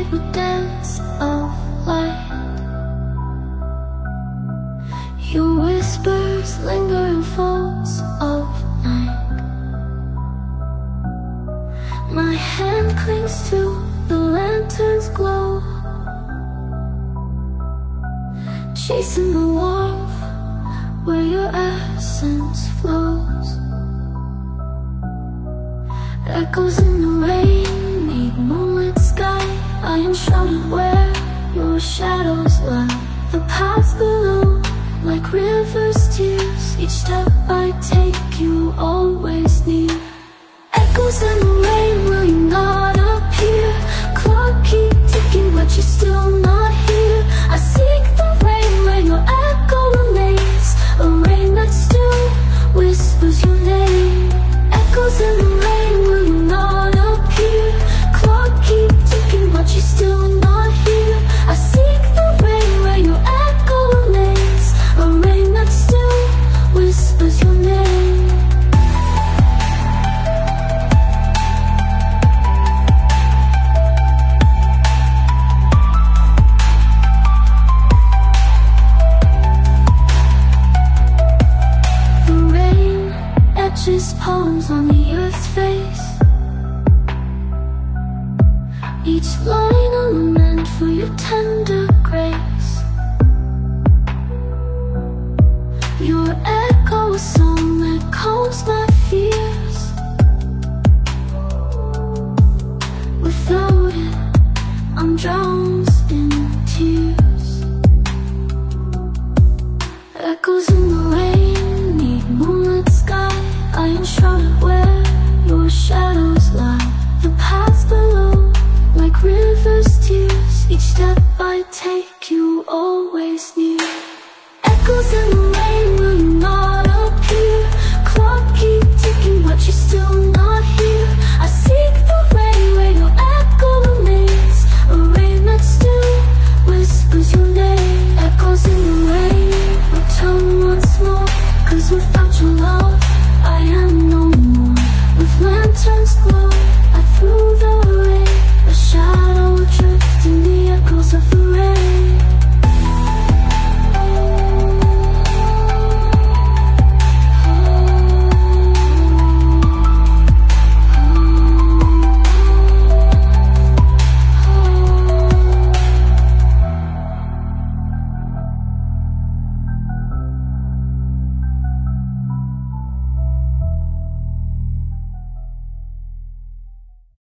with dance of light. Your whispers linger in folds of night. My hand clings to the lantern's glow, chasing the warmth where your essence flows. Echoes in the rain meet moonlit sky. I am shrouded where your shadows lie. The paths below, like rivers' tears. Each step I take, you always near. Echoes in the rain, will you not appear? Clock keep ticking, but you're still not here. I seek the rain where your echo remains, a rain that still whispers your name. Echoes in the rain, will you not appear? Clock keep ticking, but you're still not here. I seek the rain where your echo remains, a rain that still whispers your name. The rain etches poems on the earth's face, each line a lament for your tender grace. Your echo, a song that calms my fears. Without it, I'm drowned in tears. Echoes in the rain meet moonlit sky. I am shrouded where your shadows lie. The paths below, like rivers' tears. Each step I take, you all